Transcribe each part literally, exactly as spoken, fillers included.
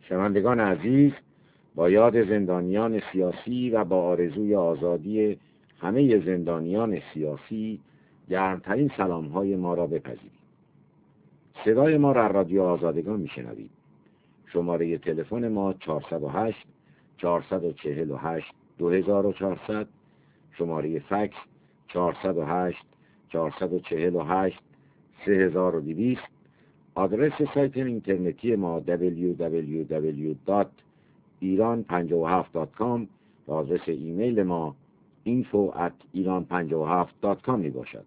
شنوندگان عزیز، با یاد زندانیان سیاسی و با آرزوی آزادی همه زندانیان سیاسی گرمترین سلام‌های ما را بپذیرید. صدای ما را رادیو آزادگان میشنوید. شماره تلفن ما چهارصد و هشت چهارصد و چهل و هشت دو هزار و چهارصد، شماره فکس چهارصد و هشت چهارصد و چهل و هشت سه هزار و دویست، آدرس سایت اینترنتی ما دبلیو دبلیو دبلیو دات ایران پنجاه و هفت دات کام و آدرس ایمیل ما اینفو ات ایران پنجاه و هفت دات کام می باشد.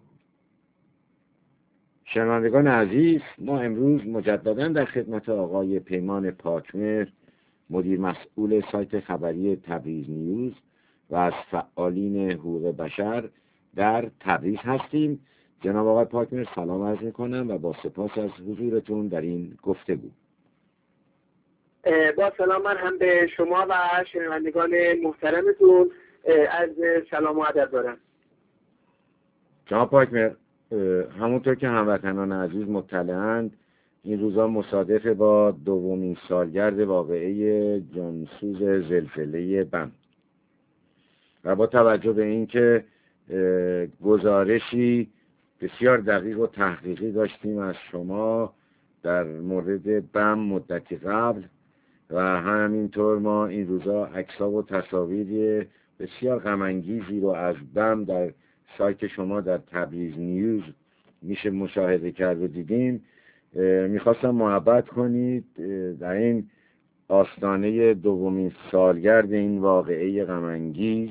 شنوندگان عزیز، ما امروز مجددا در خدمت آقای پیمان پاکمهر، مدیر مسئول سایت خبری تبریز نیوز و از فعالین حقوق بشر در تبریز هستیم. جناب آقای پاکمهر، سلام عرض می‌کنم و با سپاس از حضورتون در این گفتگو. با سلام من هم به شما و شنوندگان محترمتون از سلام و ادب دارم. جناب پاکمهر، همونطور که هموطنان عزیز مطلعند، این روزا مصادف با دومین سالگرد واقعه جانسوز زلزله بم و با توجه به اینکه گزارشی بسیار دقیق و تحقیقی داشتیم از شما در مورد بم مدتی قبل و همینطور ما این روزا عکس‌ها و تصاویر بسیار غم‌انگیزی رو از بم در سایت شما در تبریز نیوز میشه مشاهده کرد و دیدیم، میخواستم محبت کنید در این آستانه دومین سالگرد این واقعه غم‌انگیز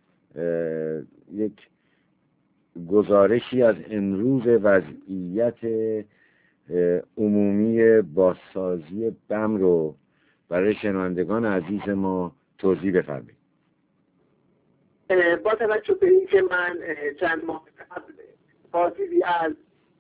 یک گزارشی از امروز وضعیت عمومی بازسازی بم رو برای شنوندگان عزیز ما توضیح بفرمایید. با توجه به اینکه من چند ماه قبل حاضری از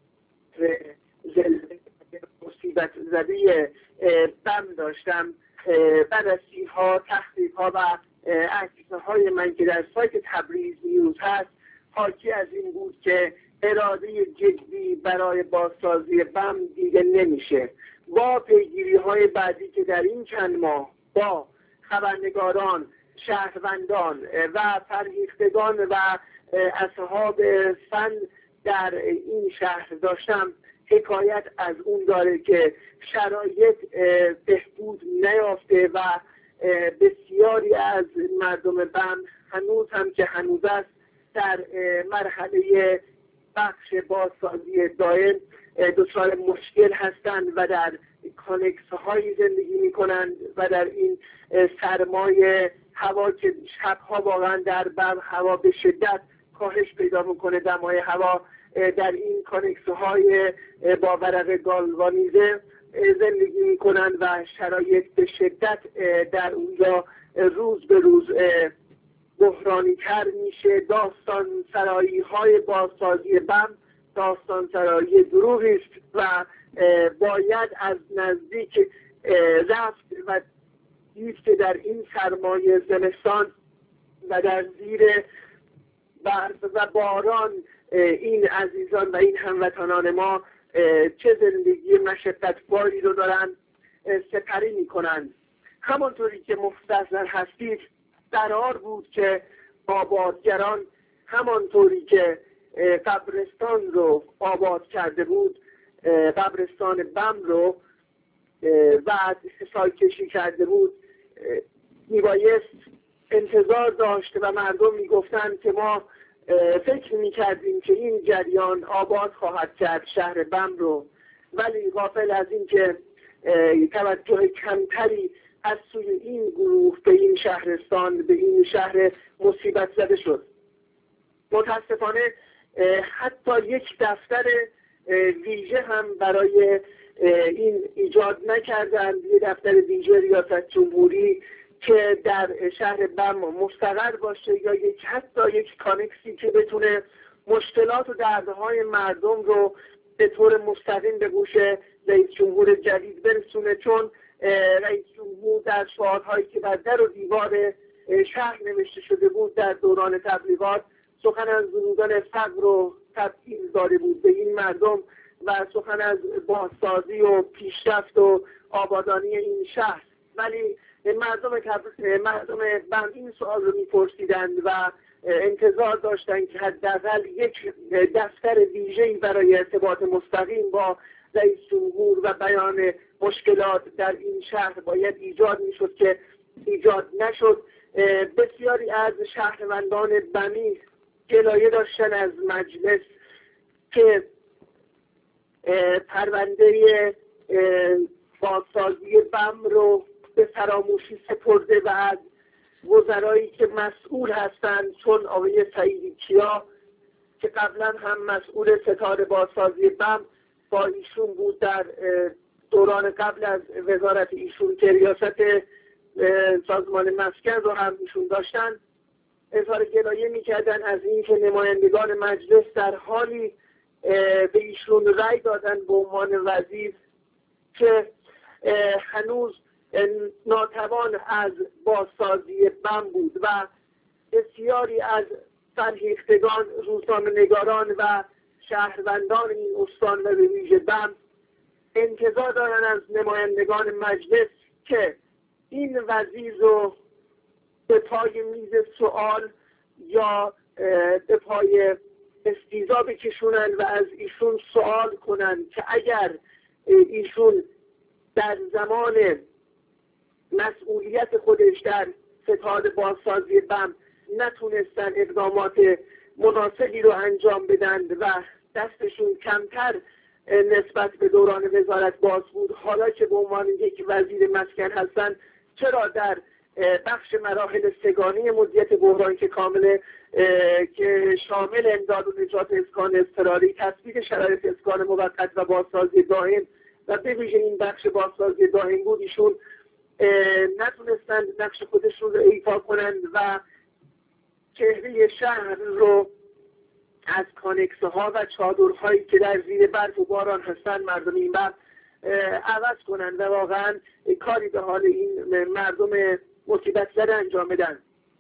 مصیبت زده بم داشتم، بعد از سیرها، تحقیقها و عکس‌های من که در سایت تبریز نیوز هست، حاکی از این بود که اراده جدی برای بازسازی بم دیده نمیشه. با پیگیری‌های بعدی که در این چند ماه با خبرنگاران، شهروندان و فرهیختگان و اصحاب فن در این شهر داشتم، حکایت از اون داره که شرایط بهبود نیافته و بسیاری از مردم بم هنوز هم که هنوز است در مرحله بخش بازسازی دائم دچار مشکل هستند و در کانکس هایی زندگی میکنند و در این سرمای هوا که شبها واقعا در بم هوا به شدت کاهش پیدا میکنه، دمای هوا در این کانکس های با ورق گالوانیزه زندگی میکنند و شرایط به شدت در اونجا روز به روز بحرانی تر میشه. داستان سرایی های بازسازی بم داستان سرایی دروغی است و باید از نزدیک رفت و دید که در این سرمایه زمستان و در زیر برف و باران این عزیزان و این هموطنان ما چه زندگی مشقتباری رو دارن سپری میکنند. همانطوری که مستحضر هستید، قرار بود که آبادگران همانطوری که قبرستان رو آباد کرده بود، قبرستان بم رو بعد سالکشی کرده بود، میبایست انتظار داشت و مردم میگفتند که ما فکر میکردیم که این جریان آباد خواهد کرد شهر بم رو، ولی غافل از این که توجه کمتری از سوی این گروه به این شهرستان، به این شهر مصیبت زده شد. متاسفانه حتی یک دفتر ویژه هم برای این ایجاد نکردند، یک دفتر ویژه ریاست جمهوری که در شهر بم مستقر باشه یا یک حتی یک کانکسی که بتونه مشکلات و دردهای مردم رو به طور مستقیم به گوش رئیس جمهور جدید برسونه، چون رئیس جمهور در شعارهایی که بر در و دیوار شهر نوشته شده بود در دوران تبلیغات سخن از ورودن فقر و تبعیض داده بود به این مردم و سخن از بازسازی و پیشرفت و آبادانی این شهر. ولی مردم مردم بم این سوال رو میپرسیدند و انتظار داشتند که حداقل یک دفتر ویژه‌ای برای ارتباط مستقیم با رئیس جمهور و بیان مشکلات در این شهر باید ایجاد میشد که ایجاد نشد. بسیاری از شهروندان بمی گلایه داشتن از مجلس که پرونده بازسازی بم رو به فراموشی سپرده و از وزرایی که مسئول هستند چون آقای سعیدی کیا که قبلا هم مسئول ستاد بازسازی بم با ایشون بود در دوران قبل از وزارت ایشون که ریاست سازمان مسکن رو هم ایشون داشتن، اظهار گلایه میکردن از این که نمایندگان مجلس در حالی به ایشون رأی دادن به عنوان وزیر که هنوز ناتوان از بازسازی بم بود و بسیاری از فرهیختگان، روزنامه‌نگاران و شهروندان این استان و به ویژه بم انتظار دارن از نمایندگان مجلس که این وزیر رو به پای میز سوال یا به پای استیضا بکشونن و از ایشون سوال کنن که اگر ایشون در زمان مسئولیت خودش در ستاد بازسازی بم نتونستن اقدامات مناسبی رو انجام بدن و دستشون کمتر نسبت به دوران وزارت باز بود، حالا که به عنوان یک وزیر مسکن هستن چرا در بخش مراحل سگانی مدیریت بحران که کامل که شامل امداد و نجات اسکان اضطراری، تثبیت شرایط اسکان موقت و بازسازی دائم و به ویژه این بخش بازسازی دائم بود، ایشون نتونستند نقش خودشون رو ایفا کنند و چهره شهر رو از کانکسه ها و چادرهایی که در زیر برف و باران هستند مردم این بر عوض کنند و واقعا کاری به حال این مردم مصیبت زده انجام بدن.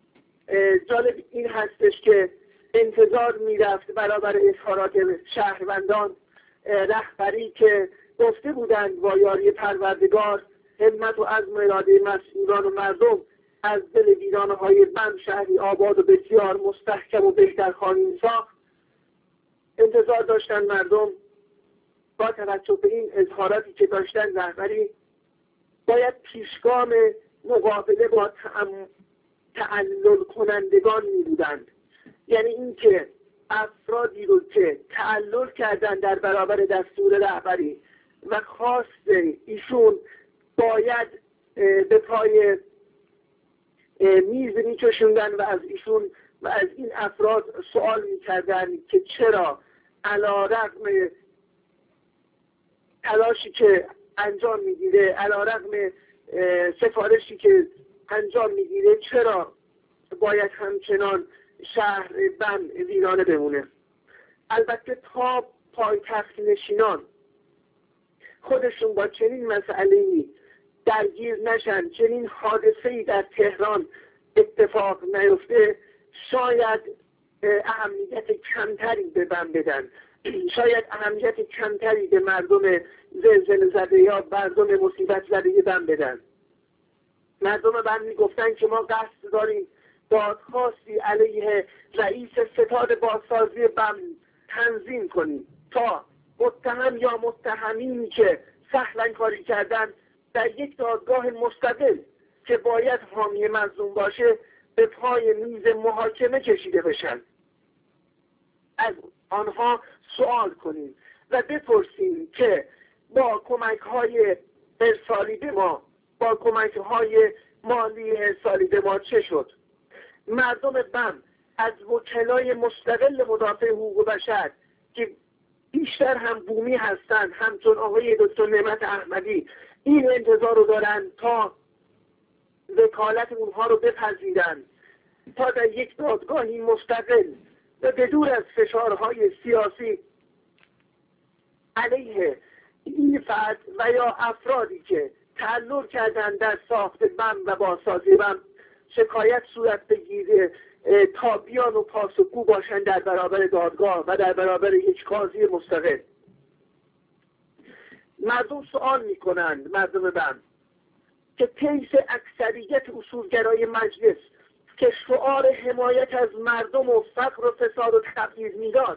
جالب این هستش که انتظار میرفت برابر اظهارات شهروندان رهبری که گفته بودند با یاری پروردگار همت و عزم و اراده مسئولان و مردم از دل ویرانه های بم شهری آباد و بسیار مستحکم و بهتر خواهیم ساخت. انتظار داشتن مردم با توجه به این اظهاراتی که داشتن رهبری باید پیشگام مقابله با تعلل کنندگان می بودند، یعنی اینکه افرادی رو که تعلل کردن در برابر دستور رهبری و خواست ایشون باید به پای میز میکشوندن و از ایشون و از این افراد سوال میکردن که چرا علیرغم تلاشی که انجام میگیره، علیرغم سفارشی که انجام میگیره، چرا باید همچنان شهر بم ویرانه بمونه. البته تا پایتخت نشینان خودشون با چنین مسئله‌ای درگیر نشن، چنین حادثه‌ای در تهران اتفاق نیفته، شاید اهمیت کمتری به بم بدن، شاید اهمیت کمتری به مردم زلزله زده یا مردم مصیبت زده بم بدن. مردم بم میگفتن که ما قصد داریم دادخواستی علیه رئیس ستاد بازسازی بم تنظیم کنیم تا متهم یا متهمینی که سهلاً کاری کردن در یک دادگاه مستقل که باید حامی مظلوم باشه به پای میز محاکمه کشیده بشن. از آنها سوال کنیم و بپرسیم که با کمک های ارسالی به ما، با کمک های مالی ارسالی به ما چه شد؟ مردم بم از وکلای مستقل مدافع حقوق بشر که بیشتر هم بومی هستند، همچون آقای دکتر نعمت احمدی، این انتظار رو دارن تا وکالت اونها رو بپذیرن، تا در یک دادگاهی مستقل و بدور از فشارهای سیاسی علیه این فرد و یا افرادی که تعلل کردن در ساخت بم و بازسازی بم شکایت صورت بگیره تا بیان و پاسخگو باشن در برابر دادگاه و در برابر یک قاضی مستقل. مردم سوال میکنند، مردم بم که طیف اکثریت اصولگرای مجلس که شعار حمایت از مردم و فقر و فساد و تبعیض میداد،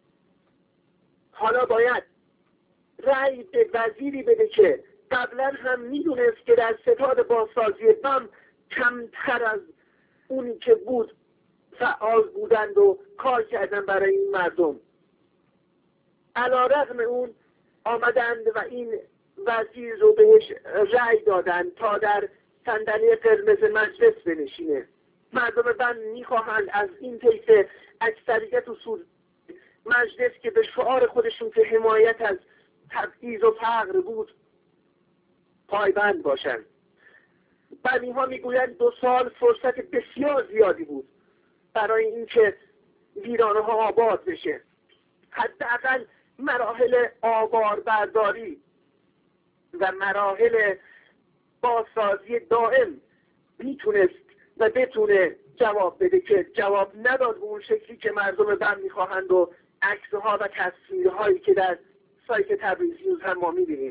حالا باید رأی به وزیری بده که قبلا هم میدونست که در ستاد بازسازی بم کمتر از اونی که بود فعال بودند و کار کردن برای این مردم. علی‌رغم اون آمدند و این وزیر رو بهش رأی دادند تا در صندلی قرمز مجلس بنشینه. مردم بم میخواهند از این طیف اکثریت اصول مجلس که به شعار خودشون که حمایت از تبعیض و فقر بود پایبند باشند. بمی ها میگویند دو سال فرصت بسیار زیادی بود برای اینکه ویرانه ها آباد بشه. حداقل مراحل آبار برداری و مراحل بازسازی دائم میتونست و بتونه جواب بده که جواب نداد به اون شکلی که مردم بم میخواهند و عکسها و تصویرهایی که در سایت تبریز نیوز هم ما میبینیم.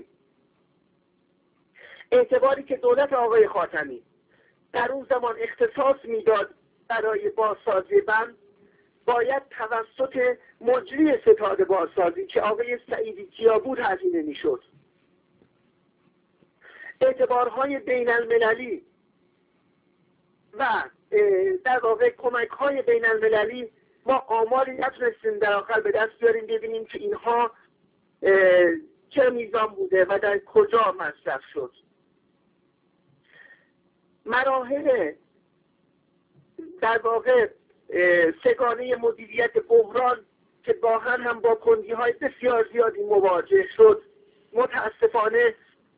اعتباری که دولت آقای خاتمی در اون زمان اختصاص میداد برای بازسازی بم باید توسط مجری ستاد بازسازی که آقای سعیدی کیا بود هزینه میشد. اعتبارهای بین المللی و در واقع کمک های بین المللی ما آماری نتونستیم در آخر به دست بیاریم ببینیم که اینها چه میزان بوده و در کجا مصرف شد. مراحل در واقع سگانه مدیریت بحران که گاهن هم با کندی های بسیار زیادی مواجه شد، متاسفانه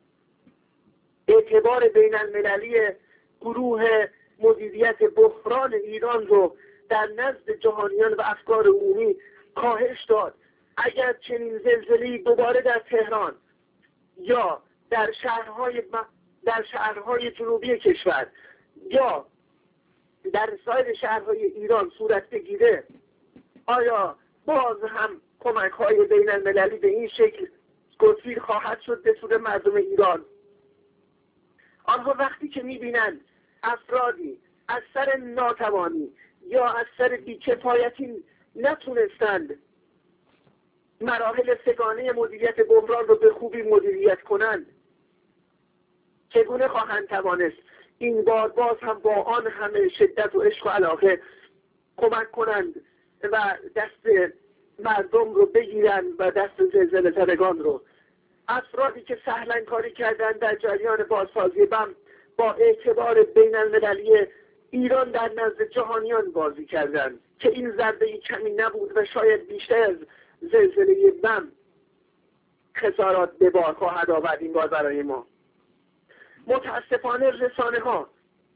اعتبار بین المللی گروه مدیریت بحران ایران رو در نزد جهانیان و افکار عمومی کاهش داد. اگر چنین زلزله‌ای دوباره در تهران یا در شهرهای در شهرهای جنوبی کشور یا در سایر شهرهای ایران صورت بگیره، آیا باز هم کمک‌های بین المللی به این شکل گسیل خواهد شد به سود مردم ایران؟ آنها وقتی که می‌بینند افرادی از سر ناتوانی یا از سر بی‌کفایتی نتونستند مراحل سگانه مدیریت بحران رو به خوبی مدیریت کنند، چگونه خواهند توانست این بار باز هم با آن همه شدت و عشق و علاقه کمک کنند و دست مردم رو بگیرند و دست زلزله زدگان رو؟ افرادی که سهلن کاری کردند در جریان بازسازی بم با اعتبار بین المللی ایران در نزد جهانیان بازی کردند که این ضربه کمی نبود و شاید بیشتر از زلزله بم خسارات به بار خواهد آورد این بار برای ما. متاسفانه رسانه ها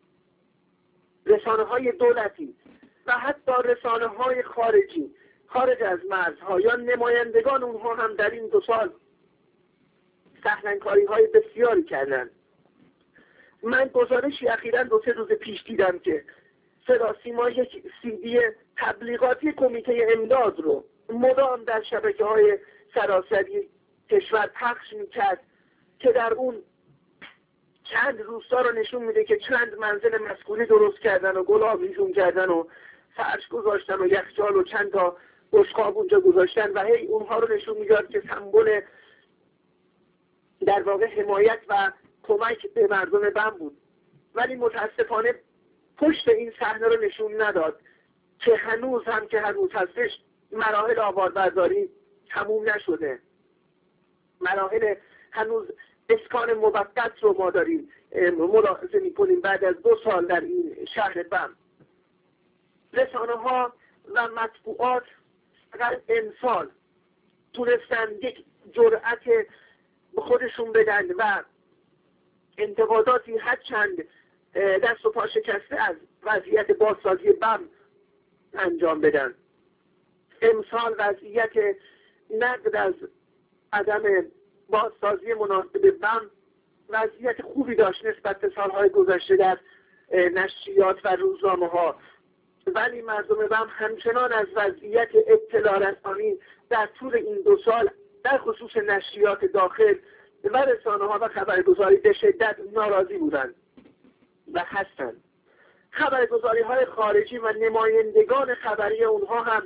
رسانه های دولتی و حتی رسانه های خارجی خارج از مرزها یا نمایندگان اونها هم در این دو سال سهلنکاری های بسیاری کردند. من گزارشی اخیراً دو سه روز پیش دیدم که صدا سیما یک سیدی تبلیغاتی کمیته امداد رو مدام در شبکه های سراسری کشور پخش میکرد که در اون چند روستا رو نشون میده که چند منزل مسکونی درست کردن و گل آویزون کردن و فرش گذاشتن و یخچال و چند تا بشقاب اونجا گذاشتن و هی اونها رو نشون میداد که سمبل در واقع حمایت و کمک به مردم بم بود. ولی متاسفانه پشت این صحنه رو نشون نداد که هنوز هم که هنوز هستش مراحل آبادبرداری تموم نشده. مراحل هنوز اسکان موقت رو ما داریم ملاحظه می‌کنیم بعد از دو سال در این شهر بم. رسانه ها و مطبوعات فقط امسال تونستن یک جرأت به خودشون بدن و انتقاداتی هرچند دست و پا شکسته از وضعیت بازسازی بم انجام بدن. امسال وضعیت نقد از عدم بازسازی مناسب بم وضعیت خوبی داشت نسبت به سالهای گذشته در نشریات و روزنامه ها، ولی مردم بم همچنان از وضعیت اطلاع رسانی در طول این دو سال در خصوص نشریات داخل و رسانه ها و خبرگزاری به شدت ناراضی بودند و هستند. خبرگزاری های خارجی و نمایندگان خبری اونها هم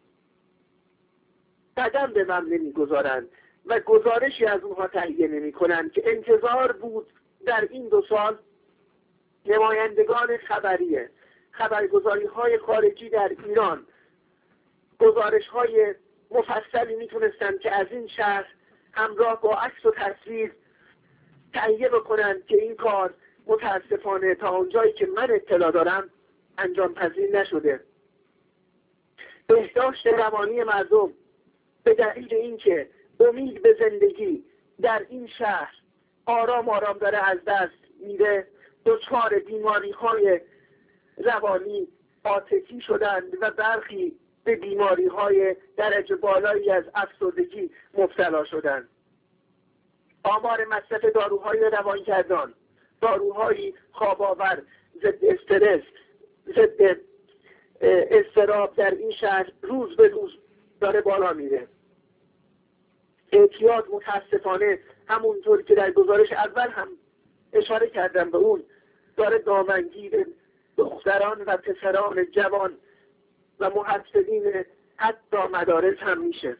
قدم به من نمیگذارند و گزارشی از اونها تهیه نمی کنند که انتظار بود در این دو سال نمایندگان خبریه خبرگزاری های خارجی در ایران گزارش های مفصلی میتونستند که از این شهر همراه با عکس و تصویر تهیه بکنند که این کار متاسفانه تا اونجایی که من اطلاع دارم انجام پذیر نشده. بهداشت روانی مردم به دلیل اینکه امید به زندگی در این شهر آرام آرام داره از دست میره، دچار بیماری های روانی عاطفی شدند و برخی به بیماری های درجه بالایی از افسردگی مبتلا شدند. آمار مصرف داروهای روانگردان، داروهای خواب آور، ضد استرس، ضد اضطراب در این شهر روز به روز داره بالا میره. اعتیاد متاسفانه همونطور که در گزارش اول هم اشاره کردم به اون داره دامنگیر دختران و پسران جوان و محصلین حتی مدارس هم میشه.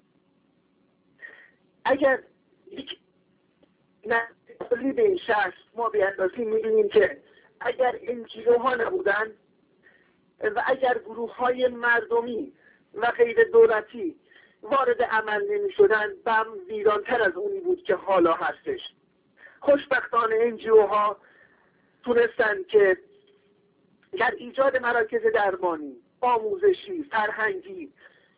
اگر یک نسلی به این شهر ما به اندازی میبینیم که اگر انجیلوها نبودن و اگر گروه های مردمی و غیر دولتی وارد عمل نمی شدن بم ویرانتر از اونی بود که حالا هستش. خوشبختانه انجیوها تونستن که در ایجاد مراکز درمانی، آموزشی، فرهنگی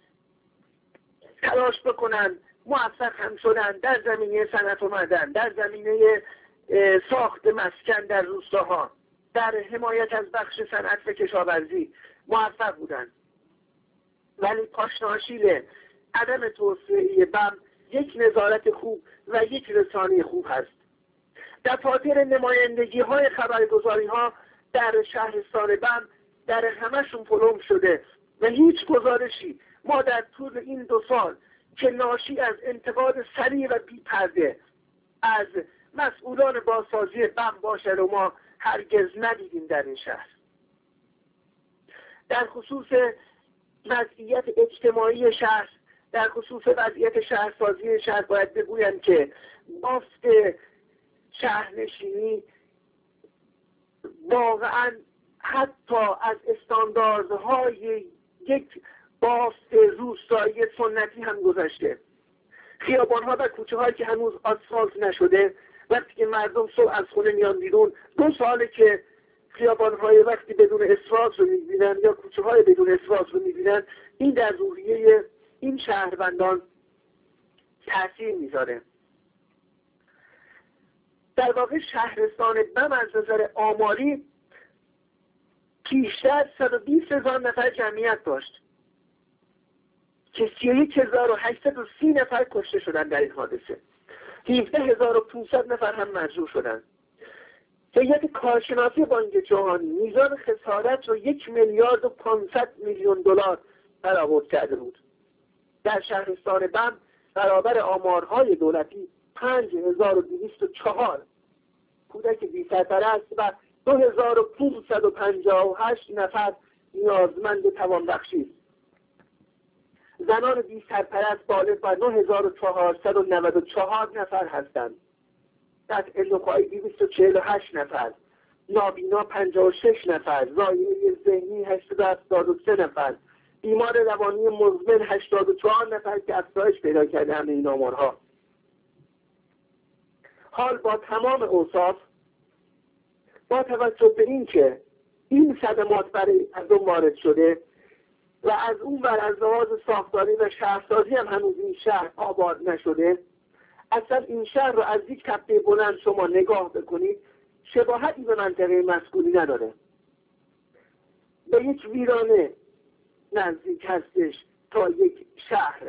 تلاش بکنن، موفق هم شدن در زمینه صنعت اومدن، در زمینه ساخت مسکن در روستاها، در حمایت از بخش صنعت و کشاورزی موفق بودن. ولی پاشناشیل عدم توسعه بم یک نظارت خوب و یک رسانه خوب هست. دفاتر نمایندگی های خبرگزاری ها در شهرستان بم در همشون پلم شده و هیچ گزارشی ما در طول این دو سال که ناشی از انتقاد سریع و بی پرده از مسئولان بازسازی بم باشه و ما هرگز ندیدیم در این شهر. در خصوص وضعیت اجتماعی شهر، در خصوص وضعیت شهرسازی شهر باید بگویم که بافت شهرنشینی واقعا حتی از استانداردهای یک بافت روستایی سنتی هم گذشته. خیابانها و کوچه هایی که هنوز آسفالت نشده، وقتی که مردم صبح از خونه میان بیرون، دو ساله که خیابانهای وقتی بدون اسفالت رو میبینن یا کوچه های بدون اسفالت رو میبینن، این در روحیه این شهروندان تأثیر میذاره. در واقع شهرستان بم از نظر آماری بیشتر صد و بیست هزار نفر جمعیت داشت که سی و یک هزار و هشتصد و سی نفر کشته شدن در این حادثه. هفده هزار و پانصد نفر هم مجروح شدن. هیئت کارشناسی بانک جهانی میزان خسارت رو یک میلیارد و پانصد میلیون دلار برآورد کرده بود. در شهرستان بم برابر آمارهای دولتی پنج هزار و دویست و چهار کودک بی سرپرست و دو هزار و پانصد و پنجاه و هشت نفر نیازمند توانبخشی است. زنان بی سرپرست بالغ بر نه هزار و چهارصد و نود و چهار نفر هستند. قطع نخاعی دویست و چهل و هشت نفر، نابینا پنجاه و شش نفر، زایده ذهنی هشتصد و هفتاد و سه نفر، بیمار روانی مزمن هشتاد و چهار نفر که افزایش پیدا کرده همه این آمارها. حال با تمام اوصاف، با توجه به این که این صدمات برای مردم وارد شده و از اون بر از لحاظ ساختاری و شهرسازی هم هنوز این شهر آباد نشده، اصلا این شهر رو از یک تپه بلند شما نگاه بکنید شباهتی به منطقه مسکونی نداره. به یک ویرانه نزدیک هستش تا یک شهر.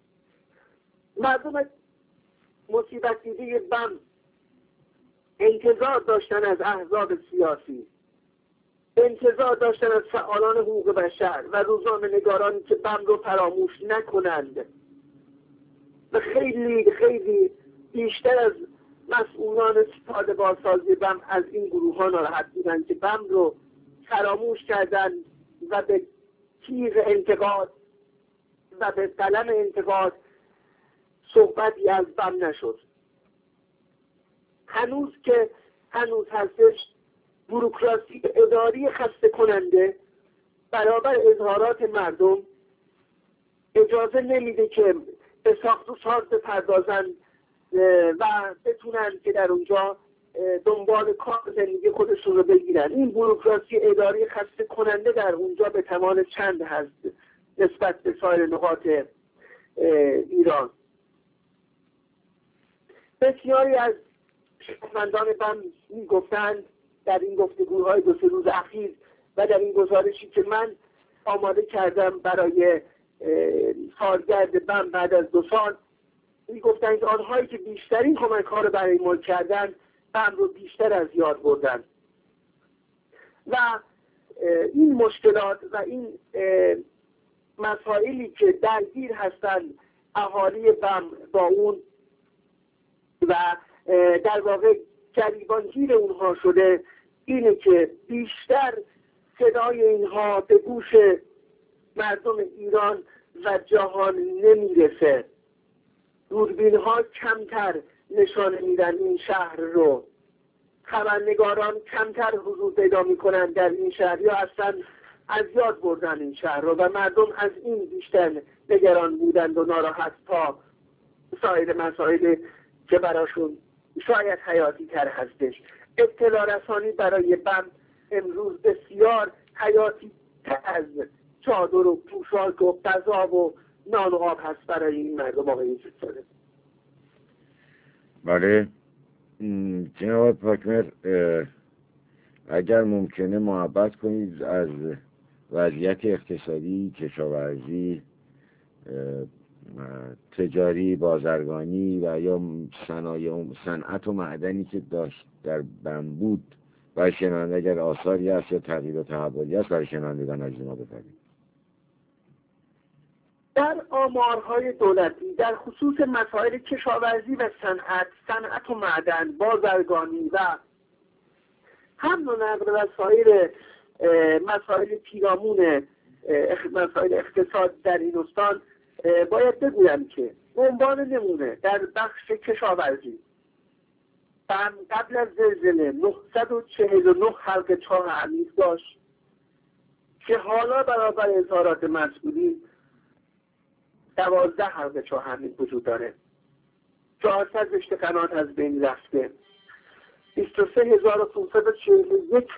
مردم مصیبت دیده بم انتظار داشتن از احزاب سیاسی، انتظار داشتن از فعالان حقوق بشر و روزنامه‌نگارانی که بم رو فراموش نکنند و خیلی خیلی بیشتر از مسئولان ستاد بازسازی بم از این گروه ها ناراحت بودن که بم رو فراموش کردن و به تیغ انتقاد و به قلم انتقاد صحبتی از بم نشد. هنوز که هنوز هستش بوروکراسی اداری خسته کننده برابر اظهارات مردم اجازه نمیده که به ساخت و ساز بپردازن و بتونن که در اونجا دنبال کار زندگی خودشون رو بگیرن. این بوروکراسی اداری خسته کننده در اونجا به تمام چند هست نسبت به سایر نقاط ایران. بسیاری از شهروندان بم میگفتند در این گفتگوهای دو سه روز اخیر و در این گزارشی که من آماده کردم برای سالگرد بم بعد از دو سال، میگفتند آنهایی که بیشترین کمک ها رو برای ما کردن بم رو بیشتر از یاد بردن و این مشکلات و این مسائلی که درگیر هستند اهالی بم با اون و در واقع گریبانگیر اونها شده اینه که بیشتر صدای اینها به گوش مردم ایران و جهان نمیرسه. دوربین ها کمتر نشانه میدن این شهر رو، خبرنگاران کمتر حضور پیدا میکنن در این شهر یا اصلا از یاد بردن این شهر رو و مردم از این بیشتر نگران بودند و ناراحت تا سایر مسائل که براشون شاید حیاتی تر هستش. اطلاع رسانی برای بم امروز بسیار حیاتی تر از چادر و پوشاک و غذا و نان و آب هست برای این مردم آقای جساره. بله جناب پاکمر، اگر ممکنه محبت کنید از وضعیت اقتصادی، کشاورزی، تجاری، بازرگانی و یا صنایع صنعت و معدنی که داشت در بم بود برای شنونده اگر آثاری هست یا تغییر و تحولی هست برای شنوندگان از ما بفرمایید. در آمارهای دولتی در خصوص مسائل کشاورزی و صنعت، صنعت و معدن، بازرگانی و حمل و نقل و سایر مسائل پیرامون مسائل اقتصاد در این استان باید بگویم که به عنوان نمونه در بخش کشاورزی بم قبل از زلزله نهصد و چهل و نه حلقه چاه عمیق داشت که حالا برابر اظهارات مسئولین دوازده حلقه چاه عمیق وجود داره. چهارصد رشته قنات از بین رفته. بیست و سه هزار و پانصد و چهل و یک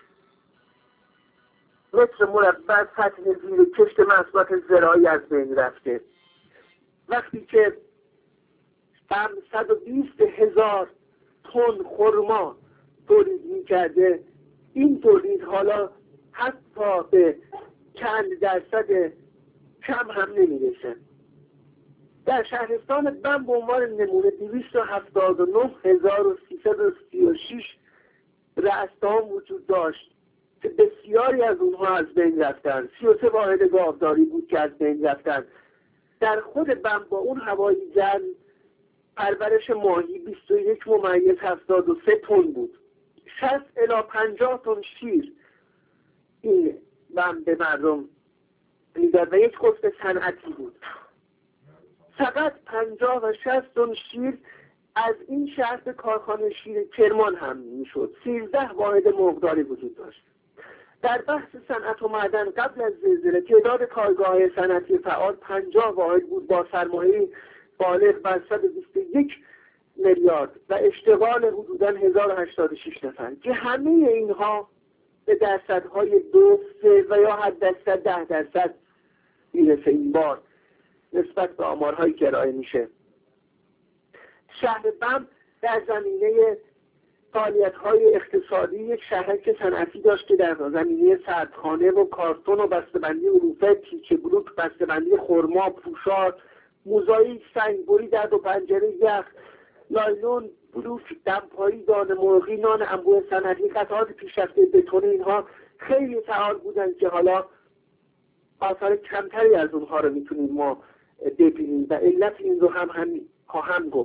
متر مربع سطح زیر کشت محصولات زراعی از بین رفته. وقتی که بم صد و بیست هزار تن خرما تولید می‌کرده، این تولید حالا حتی به چند درصد کم هم نمی‌رسه. در شهرستان بم به عنوان نمونه دویست و هفتاد و نه هزار و سیصد و سی و شش رأسدام وجود داشت که بسیاری از اونها از بین رفتن. سی و سه واحد گاوداری بود که از بین رفتن. در خود بم با اون هوایی گرم پرورش ماهی بیست و یک ممیز هفتاد و سه تن بود. شصت الی پنجاه تن شیر این بم به مردم میداد و یک قطب صنعتی بود. فقط پنجاه و شصت تن شیر از این شهر به کارخانه شیر کرمان هم میشد. سیزده واحد مرغداری وجود داشت. در بحث صنعت و معدن قبل از زلزله تعداد کارگاه‌های صنعتی فعال پنجاه واحد بود با سرمایه بالغ بر صد و بیست و یک میلیارد و اشتغال حدوداً هزار و هشتاد و شش نفر که همه اینها به درصدهای دو، سه و یا حد درصد ده درصد میرسه این بار نسبت به آمارهایی که ارائه میشه. شهر بم در زمینه فعالیت‌های اقتصادی یک شهرک صنعتی داشت که در زمینه سردخانه و کارتون و بسته‌بندی علوفه، تیکه بلوک، بسته‌بندی خرما، پوشار، موزاییک، سنگبری، درد و پنجره یخ، لایلون، بلوک، دمپایی، دانه مرغی، نان انبوه صنعتی، قطعات پیشرفته بتونه، اینها خیلی فعال بودن که حالا آثار کمتری از اونها رو میتونیم ما ببینیم و علت این رو هم هم خواهم گفت.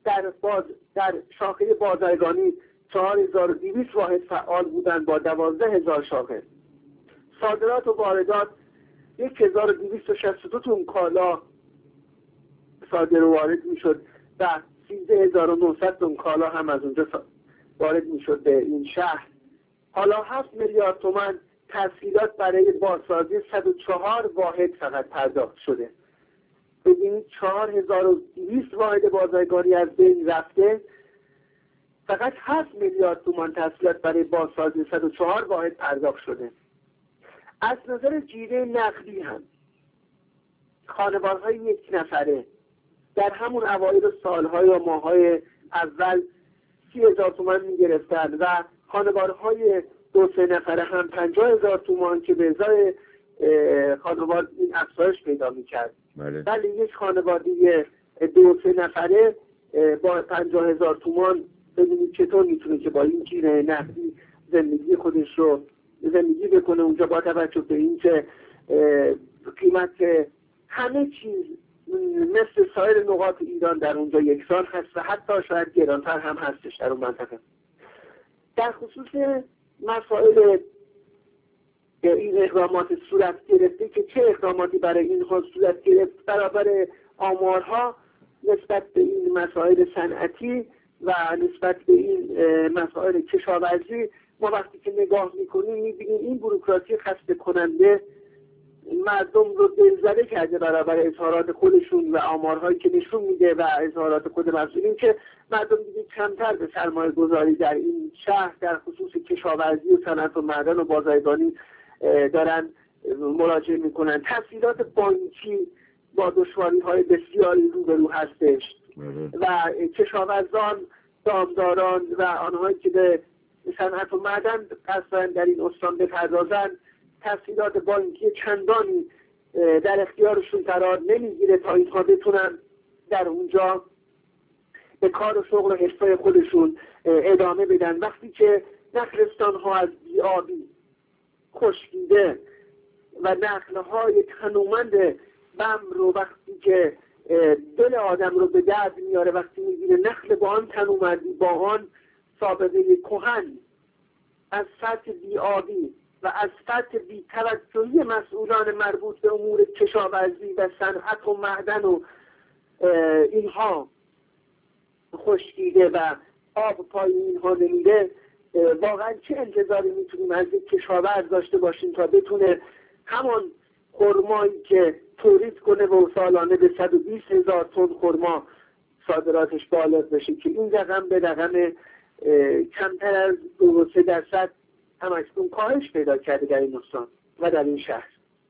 در باز در شاخه بازرگانی چهار هزار و دویست واحد فعال بودند با دوازده هزار شاخه. صادرات و واردات یک هزار و دویست و شصت و دو تن کالا صادر و وارد میشد و سیزده هزار و نهصد تن کالا هم از اونجا وارد میشد به این شهر. حالا هفت میلیارد تومان تسهیلات برای بازسازی صد و چهار واحد فقط پرداخت شده. ببینید چهار هزار و دویست واحد بازرگانی از بین رفته، فقط هفت میلیارد تومان تسهیلات برای بازسازی صد و چهار واحد پرداخت شده. از نظر جیره نقدی هم خانوارهای یک نفره در همون اوایل سالهای و ماههای اول سی هزار تومان میگرفتن و خانوارهای دو سه نفره هم پنجاه هزار تومان که به ازای خانوار این افزایش پیدا میکرد. بله. ولی یک خانواده دو سه نفره با پنجاه هزار تومان ببینید چطور میتونه که با این جیره نقدی زندگی خودش رو زندگی بکنه اونجا، با توجه به این که قیمت همه چیز مثل سایر نقاط ایران در اونجا یکسان هست و حتی شاید گرانتر هم هستش در اون منطقه. در خصوص مسائل این اقدامات صورت گرفته که چه اقداماتی برای اینها صورت گرفت برابر آمارها نسبت به این مسائل صنعتی و نسبت به این مسائل کشاورزی، ما وقتی که نگاه میکنیم میبینیم این بوروکراسی خسته کننده مردم رو دلزده کرده برابر اظهارات خودشون و آمارهایی که نشون میده و اظهارات خود مسئولین که مردم دیگه کمتر به سرمایه گذاری در این شهر در خصوص کشاورزی و صنعت و معدن و بازرگانی دارن مراجعه میکنن. تسهیلات بانکی با دشواری های بسیاری روبرو هستش و کشاورزان، دامداران و آنهایی که به صنعت و معدن قصدن در این استان بپردازن تسهیلات بانکی چندانی در اختیارشون قرار نمیگیره تا اینها بتونن در اونجا به کار و شغل و حرفه خودشون ادامه بدن. وقتی که نخلستان ها از بیابی خشکیده و نخلهای تنومند بم رو وقتی که دل آدم رو به درد میاره، وقتی میگیره نخل با آن تنومندی با آن سابقه کهن از سطح بیابی و از سطح بی‌توجهی مسئولان مربوط به امور کشاورزی و صنعت و معدن و اینها خشکیده و آب پای اینها نمیره، واقعا چه انتظاری میتونیم از یک کشاورز داشته باشیم تا بتونه همان خرمایی که تولید کنه و سالانه به صد و بیست هزار تن خرما صادراتش بالغ بشه که این رقم به رقم کمتر از دو و سه درصد همکنون کاهش پیدا کرده در این استان و در این شهر.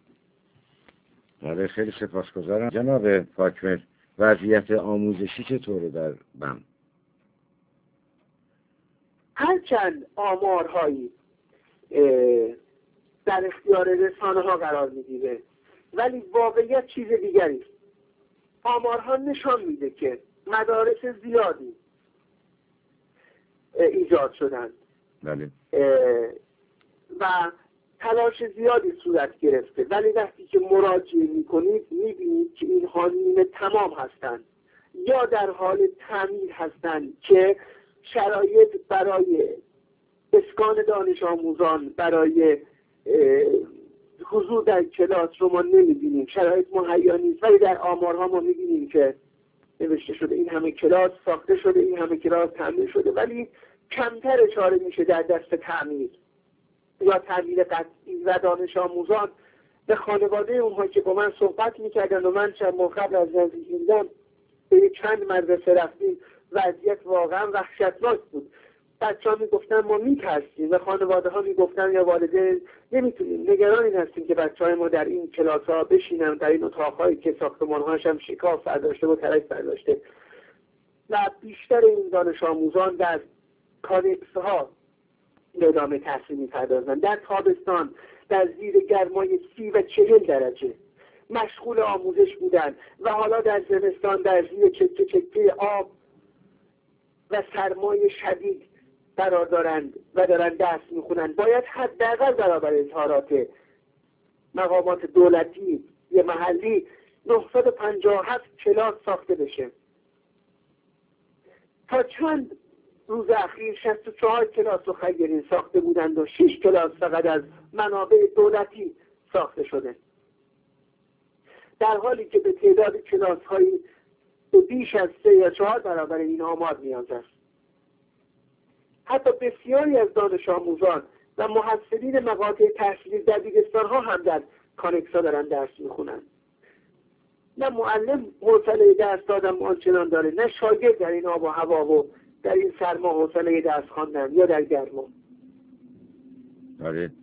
بله، خیلی سپاسگزارم. جناب پاکمل، وضعیت آموزشی چطوره در بم؟ هرچند آمارهایی در اختیار رسانه ها قرار میگیره ولی واقعیت چیز دیگری است. آمارها نشان میده که مدارس زیادی ایجاد شدند بله. و تلاش زیادی صورت گرفته، ولی وقتی که مراجعه میکنید میبینید که اینها نیمه تمام هستند یا در حال تعمیر هستند که شرایط برای اسکان دانش آموزان، برای حضور در کلاس رو ما نمیبینیم، شرایط مهیا نیست. ولی در آمارها ما میبینیم که نوشته شده این همه کلاس ساخته شده، این همه کلاس تعمیر شده، ولی کمتر اشاره میشه در دست تعمیر یا تعمیر قطعی و دانش آموزان به خانواده اونها که با من صحبت میکردن و من چند ماه قبل از نزدیک دیدم به چند مدرسه رفتیم، وضعیت واقعا وحشتناک بود. بچه ها میگفتن ما میترسیم و خانواده ها میگفتن یا والدین نمیتونیم، نگران این هستیم که بچه های ما در این کلاس ها بشینن در این اتاق هایی که ساختمان هاش هم شکاف برداشته و ترک برداشته. و بیشتر این دانش آموزان در کانکس ها به ادامه تحصیل میپردازن. در تابستان در زیر گرمای سی و چهل درجه مشغول آموزش بودن و حالا در زمستان در زیر چکه چکه آب و سرمای شدید قرار دارند و دارند درس میخونند. باید حداقل برابر اظهارات مقامات دولتی یا محلی نهصد و پنجاه و هفت کلاس ساخته بشه. تا چند روز اخیر شصت و چهار کلاس و خیرین ساخته بودند و شش کلاس فقط از منابع دولتی ساخته شده، در حالی که به تعداد کلاس هایی بیش از سه یا چهار برابر این آمار نیاز است. حتی بسیاری از دانش آموزان و محصلین مقاطع تحصیلی در دبیرستان ها هم در کانکسا دارن درس میخونن. نه معلم حوصله درس دادن آنچنان داره، نه شاگرد در این آب و هوا و در این سرما حوصله درس خواندن یا در گرما. آره